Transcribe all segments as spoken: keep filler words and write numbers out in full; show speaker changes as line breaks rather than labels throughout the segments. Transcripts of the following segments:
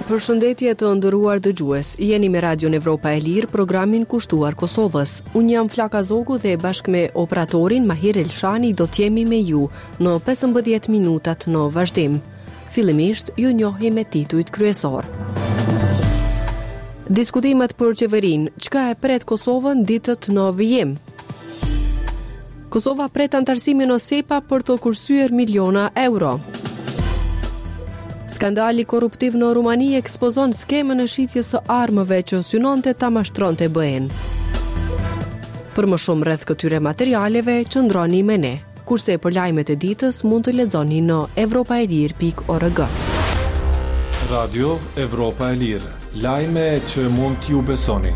Përshëndetje të nderuar dëgjues, jeni me Radion Evropa e Lirë, programin kushtuar Kosovës. Unë jam Flaka Zogu dhe bashkë me operatorin Mahir Elshani do t'jemi me ju në pesëmbëdhjetë minutat në vazhdim. Fillimisht ju njohim me titujt kryesor. Diskutimet për qeverinë, çka e pret Kosovën ditët në vijim? Kosova pret antarësimin në SEPA për të kursyer miliona euro. Skandali korruptiv në Rumani ekspozon skemën e shitjes së armëve që synonte ta mashtronte B E-n. Për më shumë rreth këtyre materialeve, qëndroni me ne. Kurse për lajmet e ditës mund të lexoni në evropaelir pikë org.
Radio Evropa e Lirë. Lajme që mund t'ju besoni.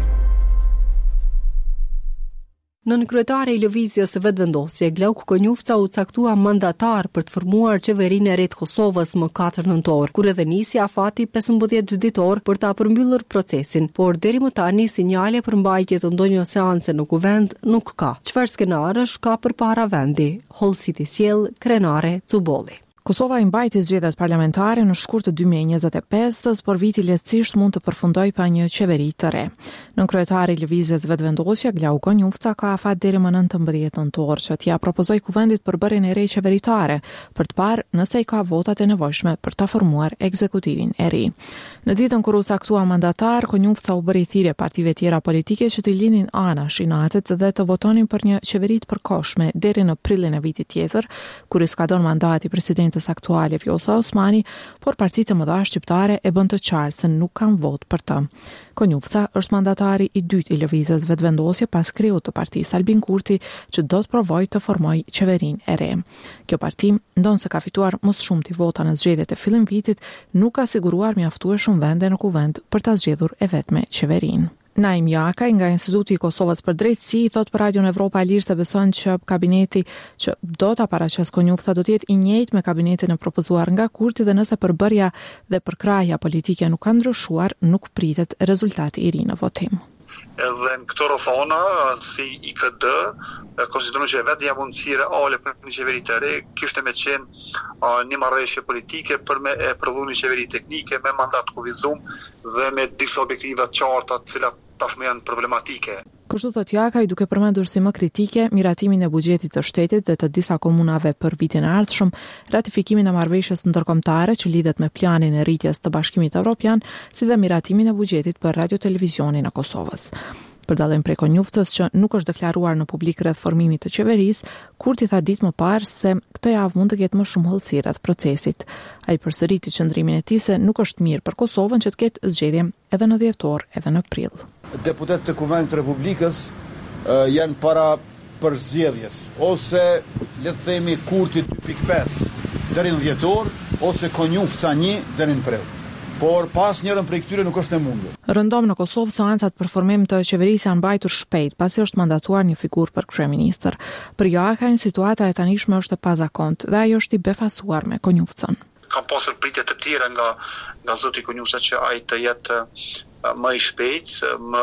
Nën kryetare i lëvizjes së vetëvendosje, Glauk Konjufca u caktua mandatar për të formuar qeverinë e re të Kosovës më katër nëntor, kur edhe nisi afati pesëmbëdhjetë ditor për ta përmbyllur procesin, por deri më tani sinjale për mbajtje të ndonjë seance në kuvend nuk ka. Çfarë skenarësh ka përpara vendi? Hollësit i sjell krenare Cubolli.
Kosova i mbajti zgjedhjet parlamentare në shkurt të dy mijë e njëzet e pesë, por viti lehtësisht mund të përfundoj pa një qeveri të re. Nën kryetari i lëvizjes vetëvendosje, Glauk Konjufca ka afat deri më nëntëmbëdhjetë nëntor që t'ia propozoi kuvendit përbërjen e re qeveritare për të parë nëse i ka votat e nevojshme për ta formuar ekzekutivin e ri. Në ditën kur u caktua mandatar, Konjufca u bëri thirrje partive tjera politike që të lindin anash i natet dhe të votonin për një qeveri të përkohshme deri në prillin e vitit tjetër, kur i skadon mandati presidentës aktuale Vjosa Osmani, por partitë e mëdha shqiptare e bën të qartë se nuk kanë vot për të. Konjufca është mandatari i dytë i lëvizjes vetëvendosje pas kriut të partisë Albin Kurti, që do të provojë të formojë qeverinë e re. Kjo parti, ndonse ka fituar më shumti vota në zgjedhjet e fillim vitit, nuk ka siguruar mjaftueshëm vende në kuvend për ta zgjedhur e vetme qeverinë. Naim Jakaj nga Instituti i Kosovës për Drejtësi thot për Radion Evropa e Lirë se beson që kabineti që do ta paraqes Konjufca do të jetë i njëjtë me kabinetin e propozuar nga Kurti dhe nëse përbërja dhe përkrahja politike nuk ka ndryshuar, nuk pritet rezultati i ri në votim.
Edhe në këto rrethona, si I K D, konsiderojmë që vetë ja mundësi reale për një qeveri të re, kishte me qenë uh, një marrëveshje politike për me e prodhu një qeveri teknike me mandat kuvizum dhe me disa objektiva të qarta të cilat tashmë janë problematike.
Kështu thot Jakaj, duke përmendur si më kritike miratimin e buxhetit të shtetit dhe të disa komunave për vitin e ardhshëm, ratifikimin e marrëveshjes ndërkombëtare që lidhet me planin e rritjes të Bashkimit Evropian, si dhe miratimin e buxhetit për radio-televizionin e Kosovës. Për dallim prej Konjufcës që nuk është deklaruar në publik rreth formimit të qeverisë, Kurti tha ditë më parë se këtë javë mund të ketë më shumë hollësi rreth procesit. Ai përsëriti qëndrimin e tij se nuk është mirë për Kosovën që të ketë zgjedhje edhe në dhjetor edhe në prill.
Deputetët të Kuvendit të Republikës uh, janë para përzgjedhjes, ose le të themi Kurti dy pikë pesë deri në dhjetor, ose Konjufca një deri në prill. Por pas njërën prej këtyre nuk është e mundur.
Rëndom në Kosovë seancat për formim të qeverisë janë mbajtur shpejt, pasi është mandatuar një figurë për kryeministër. Për Jakajn, situata e tanishme është e pazakontë dhe ai është I befasuar me Konjufcën.
Kam pasur pritje të tjera nga nga zoti Konjufca që ai të jetë më I shpejt, më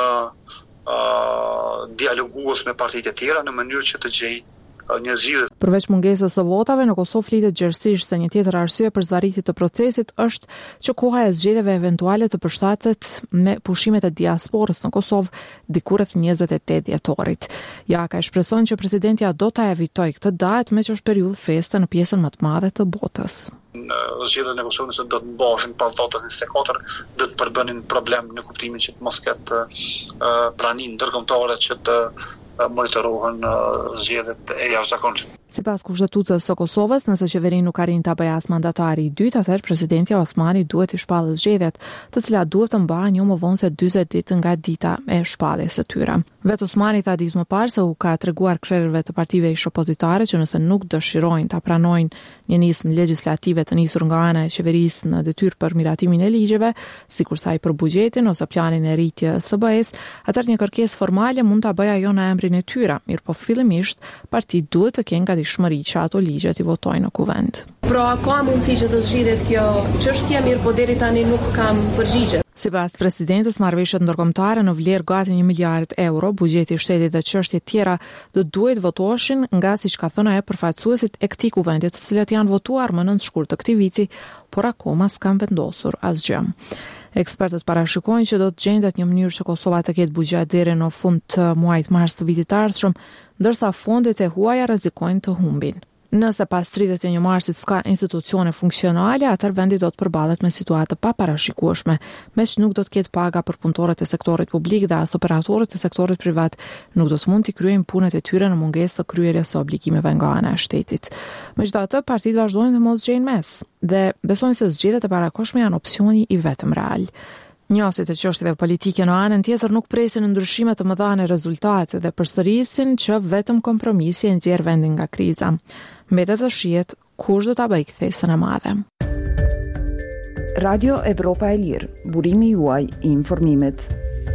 uh, dialogues me partitë e tjera në mënyrë që të gjejë një zgjidhje.
Përveç mungesës së votave, në Kosovë flitet gjerësisht se një tjetër arsye për zvarritje të procesit është që koha e zgjedhjeve eventuale të përshtatet me pushimet e diasporës në Kosovë diku rreth njëzet e tetë dhjetorit. Jakaj shpreson që presidentja do ta evitojë këtë datë, me që është periudhë feste në pjesën më të madhe të botës.
Zgjedhjet e Kosovës do të mbashin pas datës njëzet e katër, do të përbënin problem në kuptimin që të mos ketë uh, praninë ndërkombëtare që të monitorohen zgjedhjet e jashtëzakonshme.
Sipas kushtetutës së Kosovës, nëse qeverinë nuk arrin ta bëjë as mandatari I dytë, atëherë presidenti Osmani duhet I shpallë zgjedhjet, të cilat duhet të mbahen jo më vonë se dyzet ditë nga dita e shpalljes së tyre. Vetë Osmani tha ditë më parë se u ka treguar krerëve të partive ish opozitare që nëse nuk dëshirojnë ta pranojnë një nismë legjislative të nisur nga ana e qeverisë në detyrë për miratimin e ligjeve, sikur sa I për buxhetin ose planin e rritjes së B E-s, atëherë një kërkesë formale mund ta bëjë ajo në emrin e tyre, mirë po fillimisht partitë duhet të kenë gatishmëri që ato ligje të votojnë në kuvend.
Pra ka mundësi që të zgjidhet kjo çështje, mirë po deri tani nuk kam përgjigje.
Sipas presidentës, marrëveshjet ndërkombëtare në vlerë gati një miliard euro, buxheti I shtetit dhe çështje tjera do duhet votoheshin nga, siç ka thënë ajo, përfaqësuesit e këtij kuvendi, të cilët janë votuar më nënt shkurt të këtij viti, por akoma s'kan vendosur asgjë. Ekspertët parashikojnë që do të gjendet një mënyrë që Kosova të ketë buxhet deri në fund të muajit mars të vitit të ardhshëm, ndërsa fondet e huaja rrezikojnë të humbin. Nëse pas tridhjetë e një marsit s'ka institucione funksionale, atër vendi do të përballet me situatë pa parashikueshme, me që nuk do të ketë paga për punëtorët e sektorit publik dhe as operatorët e sektorit privat nuk do të mund t'i kryejnë punët e tyre në mungesë të kryerjes së obligimeve nga ana e shtetit. Megjithatë, partitë vazhdojnë të mos gjejnë mes dhe besojnë se zgjedhjet e parakohshme janë opsioni i vetëm real. Njësit e çështjeve politike në anën tjetër nuk presin ndryshime të mëdha në rezultate dhe përsërisin që vetëm kompromisi e nxjerr vendin nga kriza. Mbetet të shihet kush do ta bëjë kthesën e madhe.
Radio Evropa e Lirë, burimi juaj i informimit.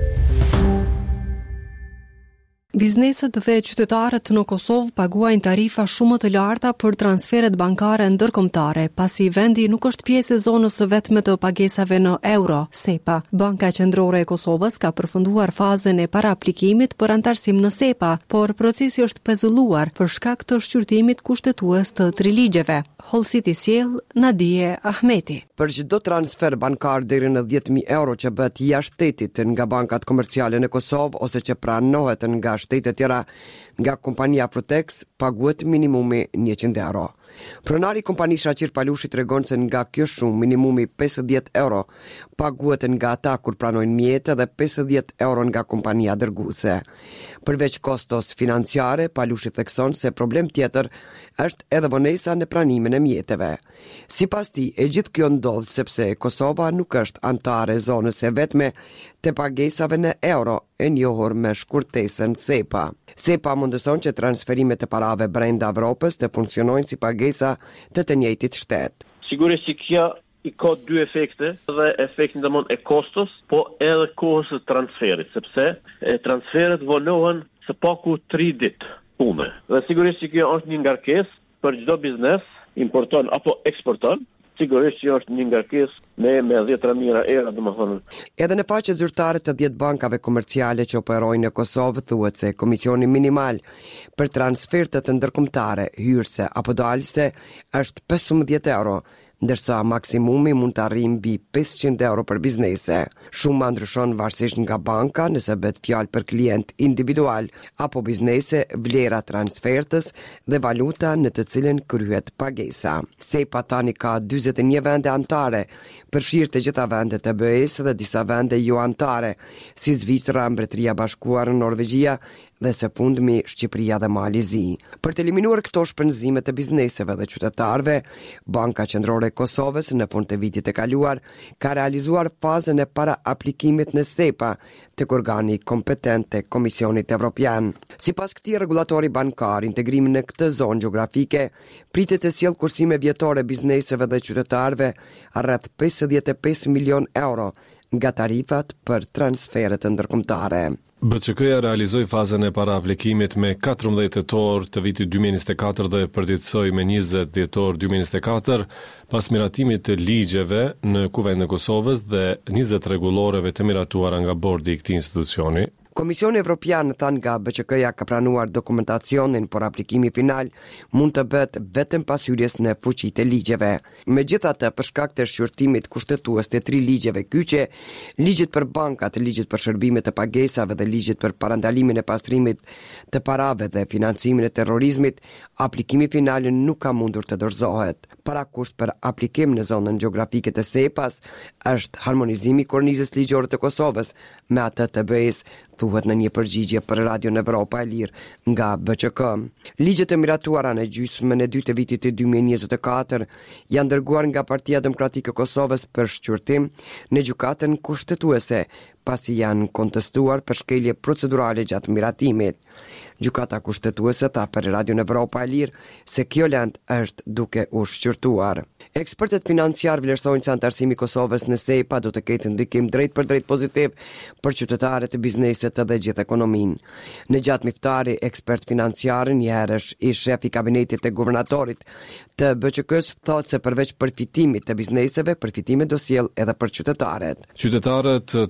Bizneset dhe qytetarët në Kosovë paguajnë tarifa shumë të larta për transferet bankare ndërkombëtare, pasi vendi nuk është pjesë e zonës së vetme të pagesave në euro, SEPA. Banka Qendrore e Kosovës ka përfunduar fazën e paraaplikimit për antarësim në SEPA, por procesi është pezulluar për shkak të shqyrtimit kushtetues të tri ligjeve. Hollësiti sjell Nadije Ahmeti.
Për çdo transfer bankar deri në dhjetë mijë euro që bëhet jashtë shtetit nga bankat komerciale në Kosovë ose që pranohet nga shtete tjera nga kompania Protex, paguhet minimumi njëqind euro. Pronari i kompanisë Raqir Palushi tregon se nga kjo shumë minimumi pesëdhjetë euro paguhet nga ata kur pranojnë mjete dhe pesëdhjetë euro nga kompania dërguese. Përveç kostos financiare, Palushi thekson se problem tjetër është edhe vonesa në pranimin e mjeteve. Sipas tij, e gjithë kjo ndodh sepse Kosova nuk është antare e zonës së vetme të pagesave në euro e njohur me shkurtesën SEPA. SEPA mundëson që transferimet e parave brenda Evropës të funksionojnë si pagesa të të njëjtit shtet.
Sigurisht që kjo i ka dy efekte, dhe efektin domon e kostos, po edhe kohës së transferit, sepse e transferet vonohen së paku tri ditë pune. Dhe sigurisht që kjo është një ngarkesë për çdo biznes, importon apo eksporton. Sigurisht që është një ngarkesë me me dhjetë mijë euro, domethënë.
Edhe në faqe zyrtare të dhjetë bankave komerciale që operojnë në Kosovë thuhet se komisioni minimal për transfertet ndërkombëtare, hyrëse apo dalëse është pesëmbëdhjetë euro, ndërsa maksimumi mund të arrijë mbi pesëqind euro për biznese. Shuma ndryshon varësisht nga banka, nëse bëhet fjalë për klient individual apo biznese, vlera transfertës dhe valuta në të cilën kryhet pagesa. SEPA tani ka dyzet e një vende antare, përfshirë të gjitha vendet e B E-s dhe disa vende jo antare, si Zvicra, Mbretëria e Bashkuar, Norvegjia dhe së fundmi Shqipëria dhe Malizi. Për të eliminuar këto shpenzime të bizneseve dhe qytetarëve, Banka Qendrore e Kosovës në fund të vitit të kaluar ka realizuar fazën e para aplikimit në SEPA tek organi kompetent të Komisionit Evropian. Sipas këtij rregullatori bankar, integrimi në këtë zonë gjeografike pritet të sjellë kursime vjetore bizneseve dhe qytetarëve rreth pesëdhjetë e pesë milion euro nga tarifat për transferet ndërkombëtare.
B Q K-ja realizoi fazën e paraaplikimit me katërmbëdhjetë tetor të vitit dy mijë e njëzet e katër dhe përditësoi me njëzet dhjetor dy mijë e njëzet e katër pas miratimit të ligjeve në Kuvendin e Kosovës dhe njëzet rregulloreve të miratuara nga bordi i këtij institucioni.
Komisioni Evropian than nga B Q K-ja ka pranuar dokumentacionin, por aplikimi final mund të bëhet vetëm pas hyrjes në fuqi të ligjeve. Megjithatë, për shkak të shqyrtimit kushtetues të tri ligjeve kyçe, ligjit për bankat, ligjit për shërbimet e pagesave dhe ligjit për parandalimin e pastrimit të parave dhe financimin e terrorizmit, aplikimi final nuk ka mundur të dorëzohet. Parakusht për aplikim në zonën gjeografike të SEPA-s është harmonizimi i kornizës ligjore të Kosovës me atë të B E-s, thuhet në një përgjigje për Radio Evropa e Lirë nga B Q K. Ligjet e miratuara në gjysmën e dytë të vitit të dy mijë e njëzet e katër janë dërguar nga Partia Demokratike e Kosovës për shqyrtim në gjykatën kushtetuese, pasi janë kontestuar për shkelje procedurale gjatë miratimit. Gjykata kushtetuese tha për Radio Evropa e Lirë se kjo lent është duke u shqyrtuar. Ekspertët financiar vlerësojnë se antarësimi i Kosovës në SEPA do të ketë ndikim drejt për drejt pozitiv për qytetarët, bizneset dhe gjithë ekonominë. Në gjatë miftari, ekspert financiar, një herësh i shef i kabinetit të guvernatorit të B Q K-s thotë se përveç përfitimit të bizneseve, përfitimet do sjellë edhe për qytetarët.
Qytetarët të cilët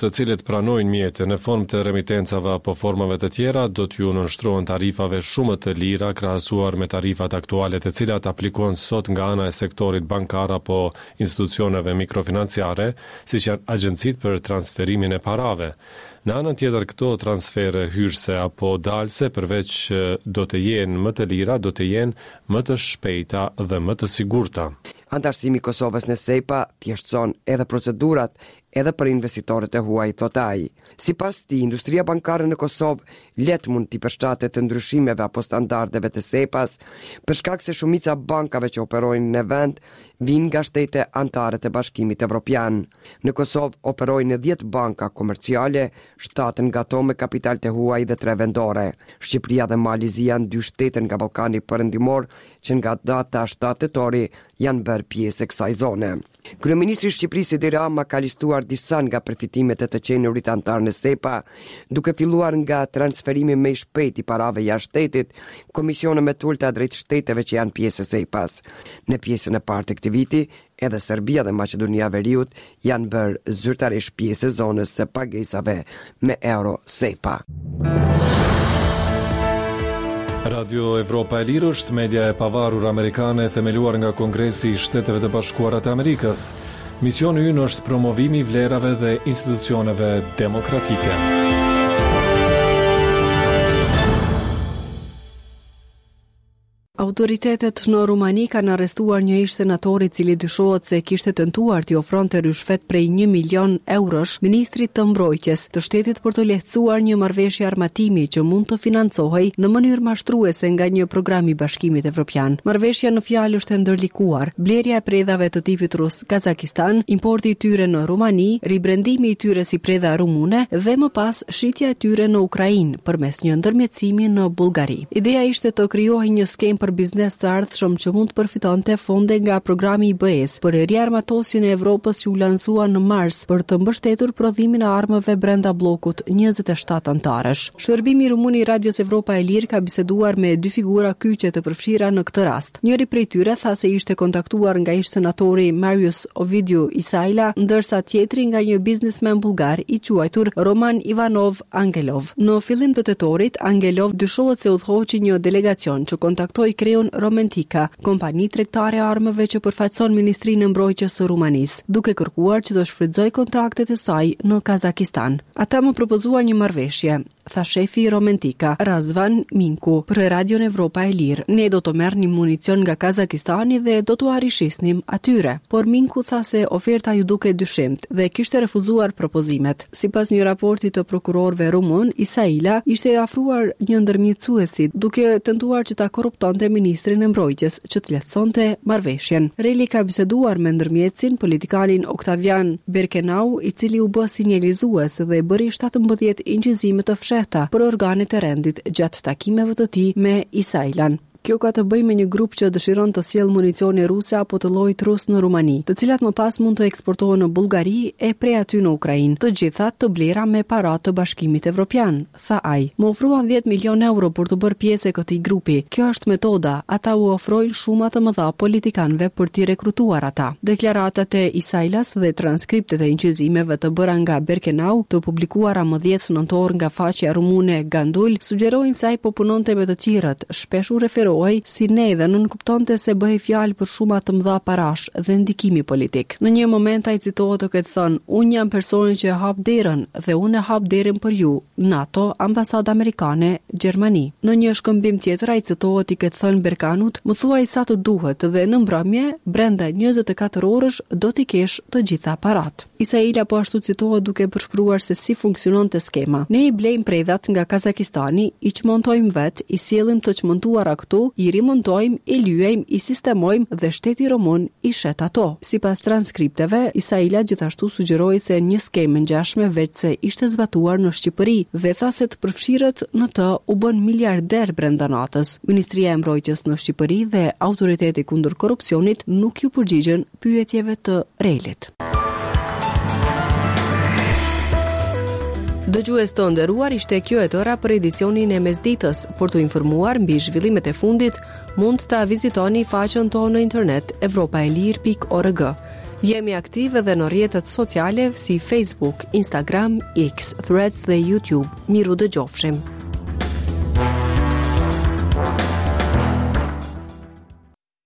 të pranojnë mjete në formë të remitencave apo formave të tjera do t'ju nënshtrohen tarifave shumë të lira krahasuar me tarifat aktuale të cilat aplikojnë sot nga ana e sektorit bankar apo institucioneve mikrofinanciare, siç janë agjencitë për transferimin e parave. Në anën tjetër, këto transfere hyrëse apo dalse përveç do të jenë më të lira, do të jenë më të shpejta dhe më të sigurta.
Antarësimi i Kosovës në SEPA thjeshtëson edhe procedurat edhe për investitorët e huaj, thot ai. Sipas tij, industria bankare në Kosovë let mund t'i përshtatet të ndryshimeve apo standardeve të SEPA-s, për shkak se shumica bankave që operojnë në vend vinë nga shtete anëtare të Bashkimit Evropian. Në Kosovë operojnë dhjetë banka komerciale, shtatën nga ato me kapital të huaj dhe tre vendore. Shqipëria dhe Malizia janë dy shtete nga Ballkani Perëndimor që nga data shtatë tetori janë bërë pjesë e kësaj zone. Kryeministri i Shqipërisë Edi Rama ka listuar disa nga përfitimet e të qenurit antar në SEPA, duke filluar nga transferimi më i shpejt i parave jashtë shtetit, komisione më të ulta drejt shteteve që janë pjesë e SEPA-s. Në pjesën e parë të këtij viti, edhe Serbia dhe Maqedonia e Veriut janë bërë zyrtarisht pjesë e zonës së pagesave me euro SEPA.
Radio Evropa e Lirë është media e pavarur amerikane themeluar nga Kongresi i Shteteve të Bashkuara të Amerikës. Misioni ynë është promovimi i vlerave dhe institucioneve demokratike.
Autoritetet në Rumani kanë arrestuar një ish senator i cili dyshohet se kishte tentuar t'i ofronte ryshfet prej një milion eurosh ministrit të mbrojtjes të shtetit për të lehtësuar një marrëveshje armatimi që mund të financohej në mënyrë mashtruese nga një program i Bashkimit Evropian. Marrëveshja në fjalë është e ndërlikuar, blerja e predhave të tipit rus Kazakistan, importi i tyre në Rumani, ribrendimi i tyre si predha rumune dhe më pas shitja e tyre në Ukrainë përmes një ndërmjetësimi në Bullgari. Ideja ishte të krijohej një skemë për biznes të ardhshëm që mund të përfitonte fonde nga programi i B E-s për riarmatosjen e Evropës që u lansua në mars për të mbështetur prodhimin e armëve brenda bllokut njëzet e shtatë antarësh. Shërbimi rumun i Radios Evropa e Lirë ka biseduar me dy figura kyçe të përfshira në këtë rast. Njëri prej tyre tha se ishte kontaktuar nga ish senatori Marius Ovidiu Isaila, ndërsa tjetri nga një biznesmen bullgar i quajtur Roman Ivanov Angelov. Në fillim të tetorit, Angelov dyshohet se udhëhoqi një delegacion që kontaktoi Kreun Romantika, kompani tregtare e armëve që përfaqëson Ministrinë e Mbrojtjes së Rumanisë, duke kërkuar që të shfrytëzoj kontaktet e saj në Kazakistan. Ata më propozuan një marrëveshje, tha shefi i Romantika, Razvan Minku, për Radion Evropa e Lirë. Ne do të merrnim municion nga Kazakistani dhe do t'u arrishisnim atyre. Por Minku tha se oferta ju duke dyshimt dhe kishte refuzuar propozimet. Sipas një raporti të prokurorëve rumun, Isaila ishte afruar një ndërmjetësuesi duke tentuar që ta korruptonte ministrin e mbrojtjes që të lehtësonte marrëveshjen. Reli ka biseduar me ndërmjetësin politikanin Oktavian Berkenau, i cili u bë sinjalizues dhe bëri shtatëmbëdhjetë injizime të fshehta për organet e rendit gjatë takimeve të tij me Isailan. Kjo ka të bëjë me një grup që dëshiron të sjellë municione ruse apo të llojit rus në Rumani, të cilat më pas mund të eksportohen në Bullgari e prej aty në Ukrainë, të gjitha të blera me para të Bashkimit Evropian, tha ai. Më ofruan dhjetë milion euro për të bërë pjesë e këtij grupi. Kjo është metoda, ata u ofrojnë shuma të mëdha politikanëve për t'i rekrutuar ata. Deklaratat e Isailas dhe transkriptet e inqizimeve të bëra nga Berkenau, të publikuara më dhjetë nëntor nga faqja rumune Gandul, sugjerojnë se ai po punonte me të tjerët, shpesh u referohej si ne dhe nuk kuptonte se bëhej fjalë për shuma të mëdha parash dhe ndikimi politik. Në një moment ai citohet të ketë thënë: "Unë jam personi që e hap derën dhe unë e hap derën për ju, NATO, ambasadë amerikane, Gjermani." Në një shkëmbim tjetër ai citohet i ketë thënë Berkanut: "Më thuaj sa të duhet dhe në mbrëmje, brenda njëzet e katër orësh do t'i kesh të gjitha parat." Isaila po ashtu citohet duke përshkruar se si funksiononte skema. Ne i blejmë predhat nga Kazakistani, i çmontojmë vet, i sjellim të çmontuara këtu, i rimontojmë, i lyejmë, i sistemojmë dhe shteti rumun i shet ato. Sipas transkripteve, Isaila gjithashtu sugjeroi se një skemë ngjashme veç se ishte zbatuar në Shqipëri dhe tha se të përfshirët në të u bën miliarder brenda natës. Ministria e Mbrojtjes në Shqipëri dhe Autoriteti kundër korrupsionit nuk ju përgjigjen pyetjeve të Relit. Dëgjues të nderuar, ishte kjo e tëra për edicionin e mesditës. Për të informuar mbi zhvillimet e fundit, mund ta vizitoni faqen tonë në internet evropaelir pikë org. Jemi aktiv edhe në rrjetet sociale si Facebook, Instagram, X, Threads dhe YouTube. Miru dëgjofshim.